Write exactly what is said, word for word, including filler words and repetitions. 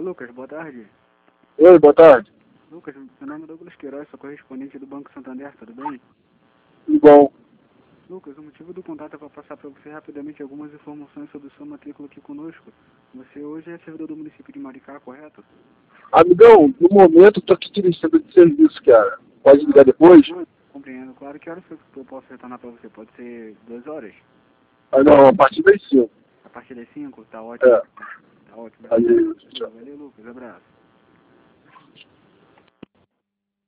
Lucas, boa tarde. Oi, boa tarde. Lucas, meu nome é Douglas Queiroz, sou correspondente do Banco Santander, tudo bem? Tudo bom? Lucas, o motivo do contato é para passar para você rapidamente algumas informações sobre sua matrícula aqui conosco. Você hoje é servidor do município de Maricá, correto? Amigão, no momento tô aqui dirigindo de serviço, cara. Pode ligar depois? Compreendo. Claro, que horas que eu posso retornar para você? Pode ser duas horas? Ah, não, a partir das cinco. A partir das cinco? Tá ótimo. É. Tá ótimo. Valeu, tchau. Valeu, Lucas. Abraço.